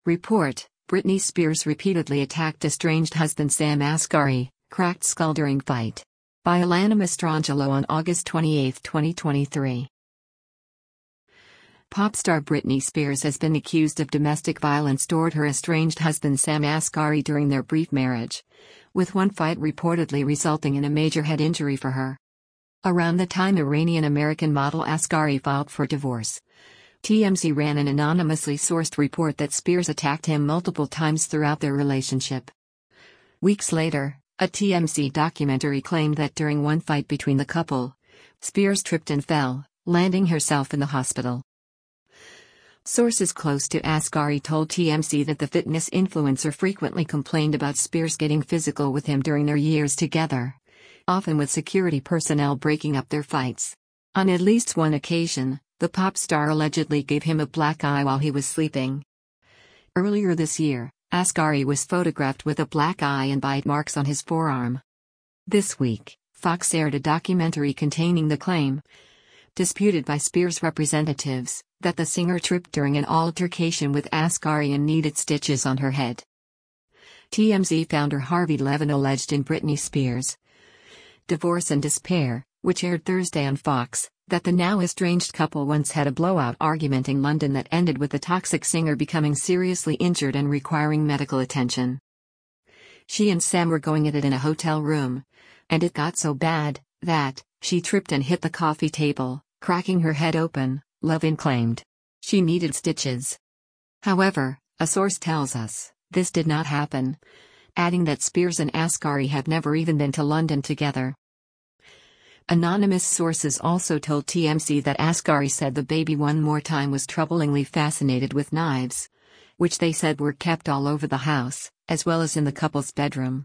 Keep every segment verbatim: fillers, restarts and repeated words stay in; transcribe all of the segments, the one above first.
Report: Britney Spears repeatedly attacked estranged husband Sam Asghari, cracked skull during fight. By Alana Mastrangelo on August twenty-eighth, twenty twenty-three. Pop star Britney Spears has been accused of domestic violence toward her estranged husband Sam Asghari during their brief marriage, with one fight reportedly resulting in a major head injury for her. Around the time Iranian-American model Asghari filed for divorce, T M Z ran an anonymously sourced report that Spears attacked him multiple times throughout their relationship. Weeks later, a T M Z documentary claimed that during one fight between the couple, Spears tripped and fell, landing herself in the hospital. Sources close to Asghari told T M Z that the fitness influencer frequently complained about Spears getting physical with him during their years together, often with security personnel breaking up their fights. On at least one occasion, the pop star allegedly gave him a black eye while he was sleeping. Earlier this year, Asghari was photographed with a black eye and bite marks on his forearm. This week, Fox aired a documentary containing the claim, disputed by Spears representatives, that the singer tripped during an altercation with Asghari and needed stitches on her head. T M Z founder Harvey Levin alleged in Britney Spears' Divorce and Despair, which aired Thursday on Fox, that the now estranged couple once had a blowout argument in London that ended with the toxic singer becoming seriously injured and requiring medical attention. She and Sam were going at it in a hotel room, and it got so bad that she tripped and hit the coffee table, cracking her head open, Levin claimed. She needed stitches. However, a source tells us, this did not happen, adding that Spears and Asghari have never even been to London together. Anonymous sources also told T M Z that Asghari said the baby one more time was troublingly fascinated with knives, which they said were kept all over the house, as well as in the couple's bedroom.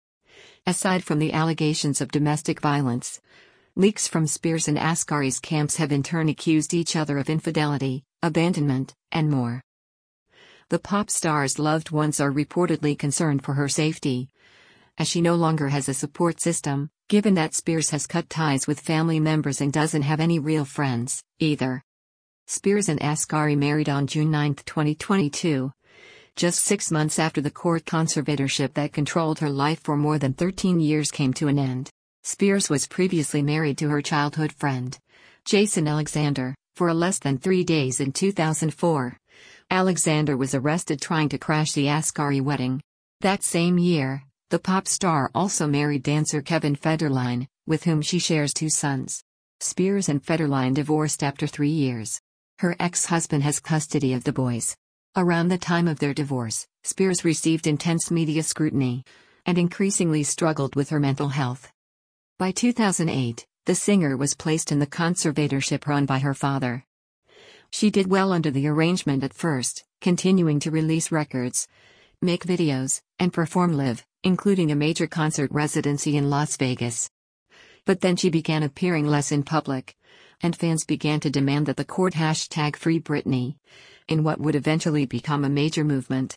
Aside from the allegations of domestic violence, leaks from Spears and Asghari's camps have in turn accused each other of infidelity, abandonment, and more. The pop star's loved ones are reportedly concerned for her safety, as she no longer has a support system, given that Spears has cut ties with family members and doesn't have any real friends, either. Spears and Asghari married on June ninth, twenty twenty-two, just six months after the court conservatorship that controlled her life for more than thirteen years came to an end. Spears was previously married to her childhood friend, Jason Alexander, for less than three days in two thousand four. Alexander was arrested trying to crash the Asghari wedding. That same year, the pop star also married dancer Kevin Federline, with whom she shares two sons. Spears and Federline divorced after three years. Her ex-husband has custody of the boys. Around the time of their divorce, Spears received intense media scrutiny and increasingly struggled with her mental health. By two thousand eight, the singer was placed in the conservatorship run by her father. She did well under the arrangement at first, continuing to release records, make videos, and perform live, including a major concert residency in Las Vegas. But then she began appearing less in public, and fans began to demand that the court hashtag Free Britney, in what would eventually become a major movement.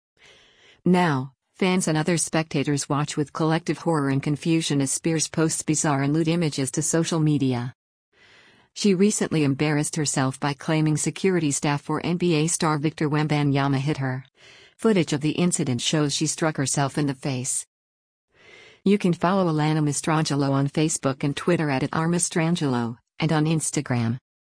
Now, fans and other spectators watch with collective horror and confusion as Spears posts bizarre and lewd images to social media. She recently embarrassed herself by claiming security staff for N B A star Victor Wembanyama hit her. Footage of the incident shows she struck herself in the face. You can follow Alana Mastrangelo on Facebook and Twitter at @rmastrangelo, and on Instagram.